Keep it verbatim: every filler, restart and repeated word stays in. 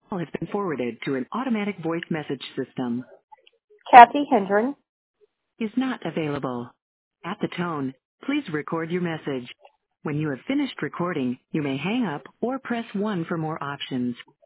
call has been forwarded to an automatic voice message system. Kathy Hendren. Is not available. At the tone, please record your message. When you have finished recording, you may hang up or press one for more options.